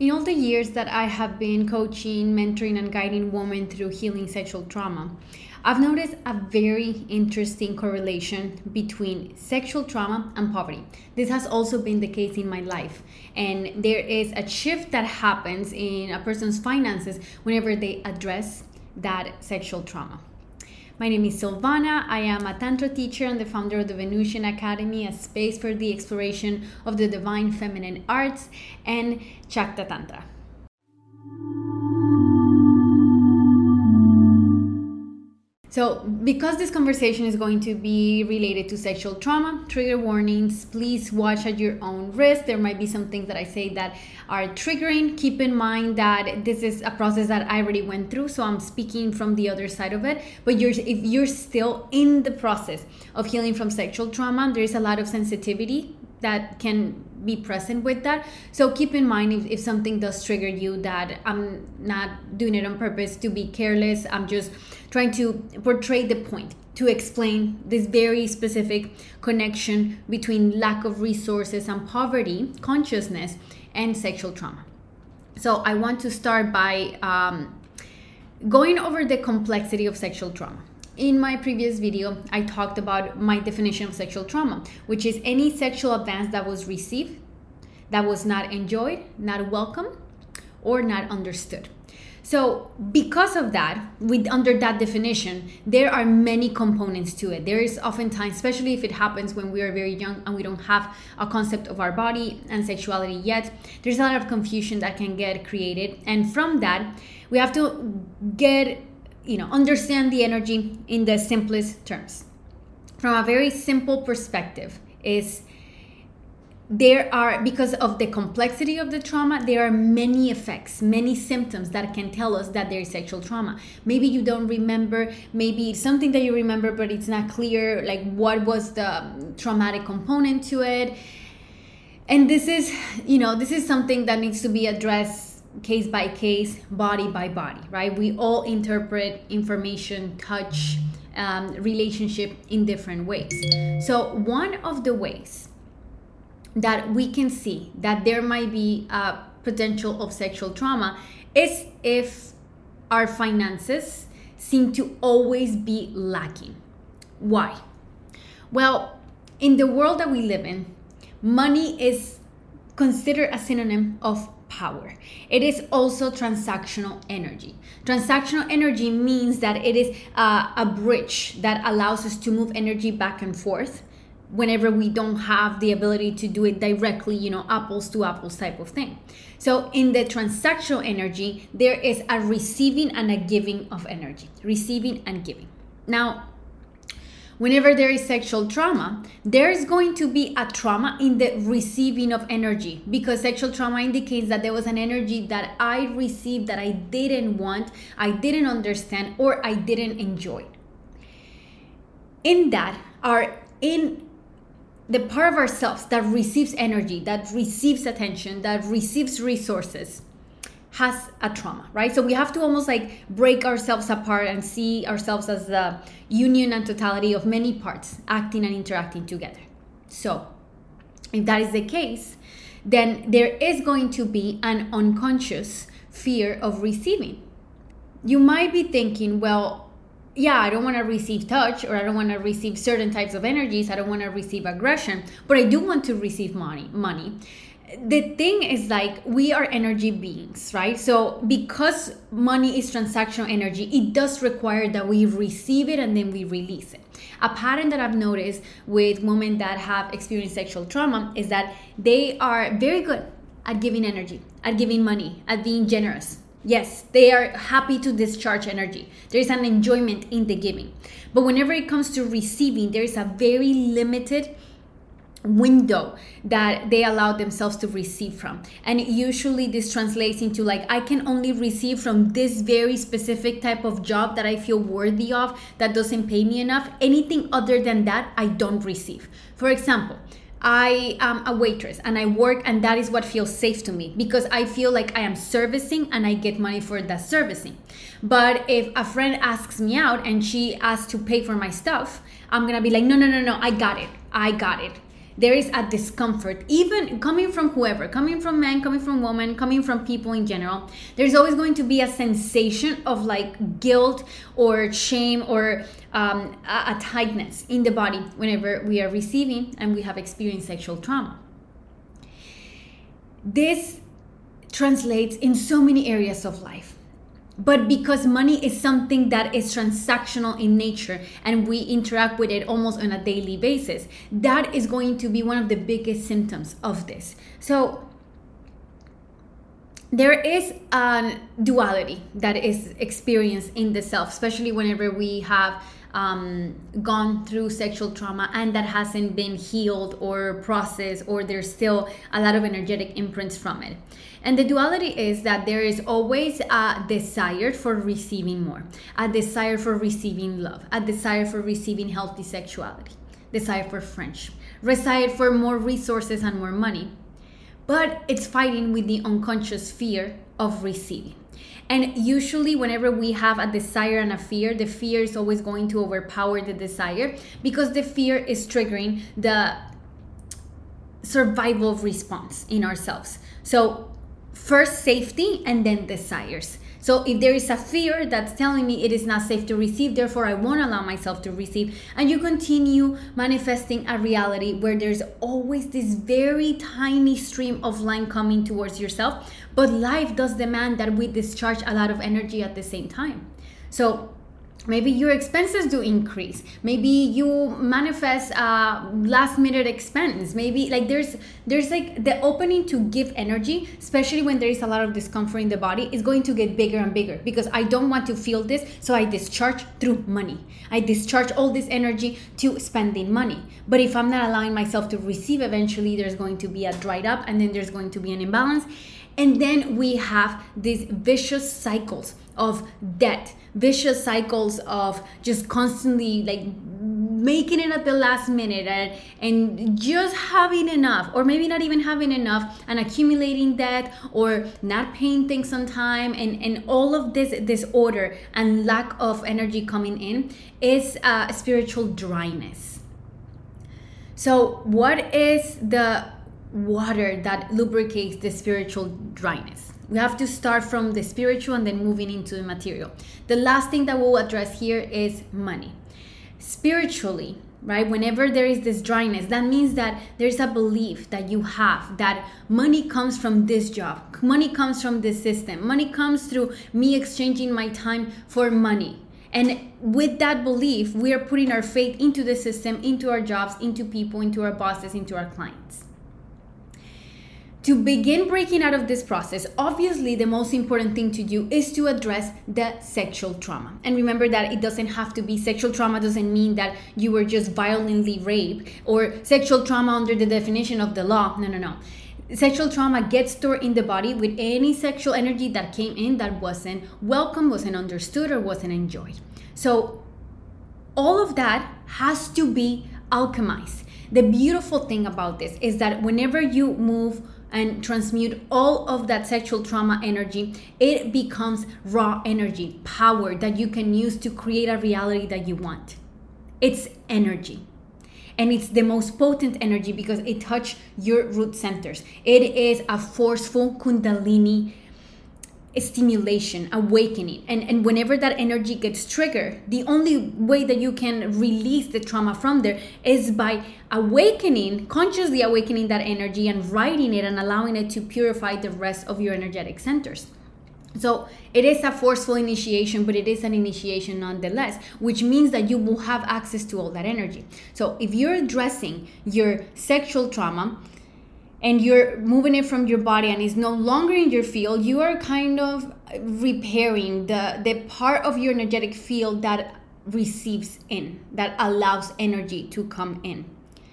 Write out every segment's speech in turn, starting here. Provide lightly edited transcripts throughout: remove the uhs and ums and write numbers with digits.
In all the years that I have been coaching, mentoring, and guiding women through healing sexual trauma, I've noticed a very interesting correlation between sexual trauma and poverty. This has also been the case in my life. And there is a shift that happens in a person's finances whenever they address that sexual trauma. My name is Silvana. I am a Tantra teacher and the founder of the Venusian Academy, a space for the exploration of the divine feminine arts, and Chakta Tantra. So, because this conversation is going to be related to sexual trauma, trigger warnings, please watch at your own risk. There might be some things that I say that are triggering. Keep in mind that this is a process that I already went through, so I'm speaking from the other side of it. But if you're still in the process of healing from sexual trauma, there is a lot of sensitivity that can be present with that. So keep in mind if something does trigger you, that I'm not doing it on purpose to be careless. I'm just trying to portray the point, to explain this very specific connection between lack of resources and poverty, consciousness, and sexual trauma. So I want to start by going over the complexity of sexual trauma. In my previous video, I talked about my definition of sexual trauma, which is any sexual advance that was received, that was not enjoyed, not welcome, or not understood. So because of that, under that definition, there are many components to it. There is oftentimes, especially if it happens when we are very young and we don't have a concept of our body and sexuality yet, there's a lot of confusion that can get created. And from that, we have to understand the energy in the simplest terms. From a very simple perspective is because of the complexity of the trauma, there are many effects, many symptoms that can tell us that there is sexual trauma. Maybe you don't remember, maybe it's something that you remember, but it's not clear, like what was the traumatic component to it. And this is something that needs to be addressed case by case, body by body, right? We all interpret information, touch, relationship in different ways. So one of the ways that we can see that there might be a potential of sexual trauma is if our finances seem to always be lacking. Why? Well, in the world that we live in, money is considered a synonym of power. It is also transactional energy. Transactional energy means that it is a bridge that allows us to move energy back and forth whenever we don't have the ability to do it directly, apples to apples type of thing. So in the transactional energy, there is a receiving and a giving of energy, receiving and giving. Now, whenever there is sexual trauma, there is going to be a trauma in the receiving of energy, because sexual trauma indicates that there was an energy that I received that I didn't want, I didn't understand, or I didn't enjoy. In the part of ourselves that receives energy, that receives attention, that receives resources, has a trauma, right? So we have to almost like break ourselves apart and see ourselves as the union and totality of many parts acting and interacting together. So if that is the case, then there is going to be an unconscious fear of receiving. You might be thinking, well, yeah, I don't want to receive touch, or I don't want to receive certain types of energies. I don't want to receive aggression, but I do want to receive money. The thing is, like, we are energy beings, right? So because money is transactional energy, it does require that we receive it and then we release it. A pattern that I've noticed with women that have experienced sexual trauma is that they are very good at giving energy, at giving money, at being generous. Yes, they are happy to discharge energy. There is an enjoyment in the giving. But whenever it comes to receiving, there is a very limited window that they allow themselves to receive from. And usually this translates into like, I can only receive from this very specific type of job that I feel worthy of, that doesn't pay me enough. Anything other than that, I don't receive. For example, I am a waitress and I work, and that is what feels safe to me because I feel like I am servicing and I get money for that servicing. But if a friend asks me out and she asks to pay for my stuff, I'm gonna be like, no, I got it. there is a discomfort, even coming from whoever, coming from men, coming from women, coming from people in general. There's always going to be a sensation of like guilt or shame or a tightness in the body whenever we are receiving and we have experienced sexual trauma. This translates in so many areas of life. But because money is something that is transactional in nature and we interact with it almost on a daily basis, that is going to be one of the biggest symptoms of this. So there is a duality that is experienced in the self, especially whenever we have gone through sexual trauma and that hasn't been healed or processed, or there's still a lot of energetic imprints from it. And the duality is that there is always a desire for receiving more, a desire for receiving love, a desire for receiving healthy sexuality, desire for friendship, desire for more resources and more money. But it's fighting with the unconscious fear of receiving. And usually whenever we have a desire and a fear, the fear is always going to overpower the desire because the fear is triggering the survival response in ourselves. So first safety and then desires. So if there is a fear that's telling me it is not safe to receive, therefore I won't allow myself to receive, and you continue manifesting a reality where there's always this very tiny stream of line coming towards yourself, but life does demand that we discharge a lot of energy at the same time. So maybe your expenses do increase. Maybe you manifest a last minute expense. Maybe like there's like the opening to give energy, especially when there is a lot of discomfort in the body, is going to get bigger and bigger because I don't want to feel this. So I discharge through money. I discharge all this energy to spending money. But if I'm not allowing myself to receive, eventually there's going to be a dried up and then there's going to be an imbalance. And then we have these vicious cycles of debt, vicious cycles of just constantly like making it at the last minute and just having enough, or maybe not even having enough, and accumulating debt or not paying things on time, and all of this disorder and lack of energy coming in is spiritual dryness. So what is the water that lubricates the spiritual dryness? We have to start from the spiritual and then moving into the material. The last thing that we'll address here is money. Spiritually, right? Whenever there is this dryness, that means that there's a belief that you have that money comes from this job, money comes from this system, money comes through me exchanging my time for money. And with that belief, we are putting our faith into the system, into our jobs, into people, into our bosses, into our clients. To begin breaking out of this process, obviously the most important thing to do is to address the sexual trauma. And remember that it doesn't have to be sexual trauma, doesn't mean that you were just violently raped, or sexual trauma under the definition of the law. No. Sexual trauma gets stored in the body with any sexual energy that came in that wasn't welcome, wasn't understood, or wasn't enjoyed. So all of that has to be alchemized. The beautiful thing about this is that whenever you move and transmute all of that sexual trauma energy, it becomes raw energy, power that you can use to create a reality that you want. It's energy. And it's the most potent energy because it touches your root centers. It is a forceful Kundalini stimulation, awakening. And whenever that energy gets triggered, the only way that you can release the trauma from there is by awakening, consciously awakening that energy and writing it and allowing it to purify the rest of your energetic centers. So it is a forceful initiation, but it is an initiation nonetheless, which means that you will have access to all that energy. So if you're addressing your sexual trauma and you're moving it from your body and it's no longer in your field, you are kind of repairing the part of your energetic field that receives in, that allows energy to come in.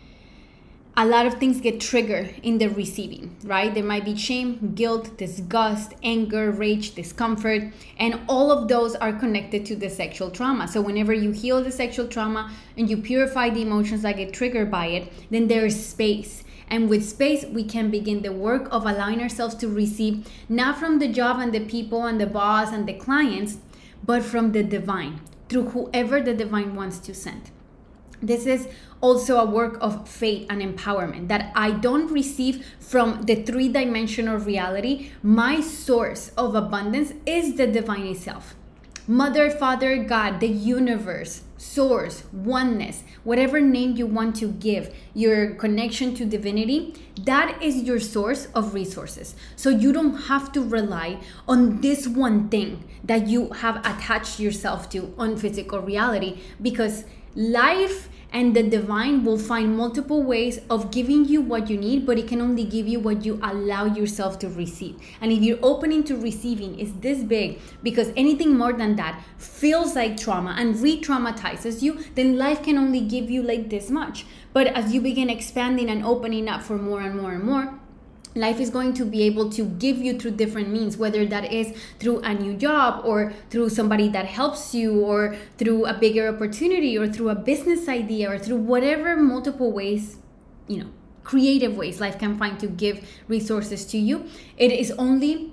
A lot of things get triggered in the receiving, right? There might be shame, guilt, disgust, anger, rage, discomfort, and all of those are connected to the sexual trauma. So whenever you heal the sexual trauma and you purify the emotions that get triggered by it, then there is space. And with space, we can begin the work of allowing ourselves to receive, not from the job and the people and the boss and the clients, but from the divine, through whoever the divine wants to send. This is also a work of faith and empowerment that I don't receive from the three-dimensional reality. My source of abundance is the divine itself. Mother, Father, God, the universe, source, oneness, whatever name you want to give, your connection to divinity, that is your source of resources. So you don't have to rely on this one thing that you have attached yourself to on physical reality, because life and the divine will find multiple ways of giving you what you need, but it can only give you what you allow yourself to receive. And if your opening to receiving is this big, because anything more than that feels like trauma and re-traumatizes you, then life can only give you like this much. But as you begin expanding and opening up for more and more and more, life is going to be able to give you through different means, whether that is through a new job or through somebody that helps you or through a bigger opportunity or through a business idea or through whatever multiple ways, creative ways life can find to give resources to you. It's only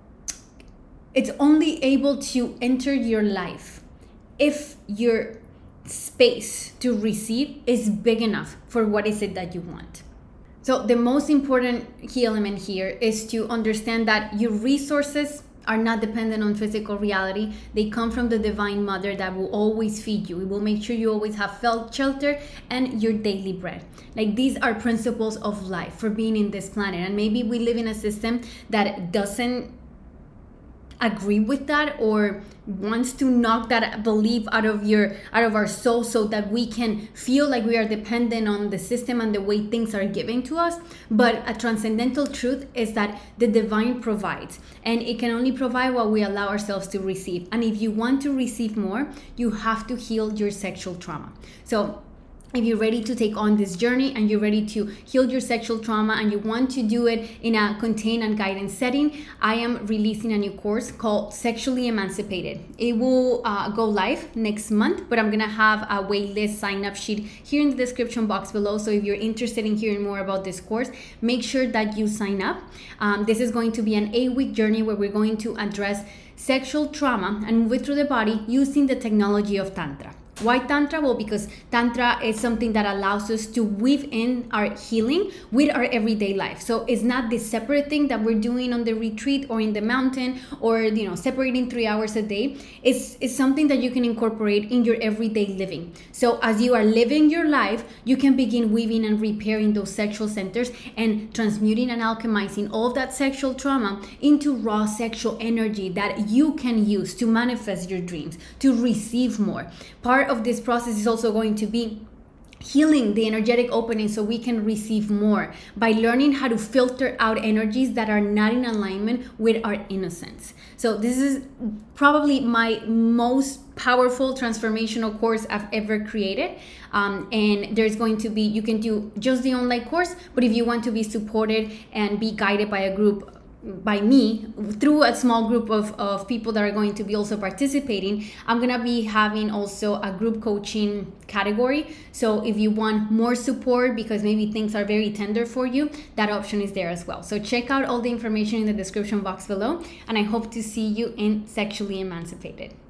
able to enter your life if your space to receive is big enough for what is it that you want. So the most important key element here is to understand that your resources are not dependent on physical reality. They come from the Divine Mother that will always feed you. It will make sure you always have shelter and your daily bread. Like, these are principles of life for being in this planet. And maybe we live in a system that doesn't agree with that or wants to knock that belief out of our soul, so that we can feel like we are dependent on the system and the way things are given to us. But a transcendental truth is that the divine provides, and it can only provide what we allow ourselves to receive. And if you want to receive more, you have to heal your sexual trauma. So if you're ready to take on this journey and you're ready to heal your sexual trauma and you want to do it in a contained and guidance setting, I am releasing a new course called Sexually Emancipated. It will go live next month, but I'm going to have a waitlist sign-up sheet here in the description box below. So if you're interested in hearing more about this course, make sure that you sign up. This is going to be an 8-week journey where we're going to address sexual trauma and move it through the body using the technology of Tantra. Why Tantra? Well, because Tantra is something that allows us to weave in our healing with our everyday life. So it's not this separate thing that we're doing on the retreat or in the mountain or, separating 3 hours a day. It's something that you can incorporate in your everyday living. So as you are living your life, you can begin weaving and repairing those sexual centers and transmuting and alchemizing all of that sexual trauma into raw sexual energy that you can use to manifest your dreams, to receive more. Part of this process is also going to be healing the energetic opening so we can receive more by learning how to filter out energies that are not in alignment with our innocence. So this is probably my most powerful transformational course I've ever created. And there's going to be, you can do just the online course, but if you want to be supported and be guided by a group, by me, through a small group of people that are going to be also participating, I'm going to be having also a group coaching category. So if you want more support because maybe things are very tender for you, that option is there as well. So check out all the information in the description box below, and I hope to see you in Sexually Emancipated.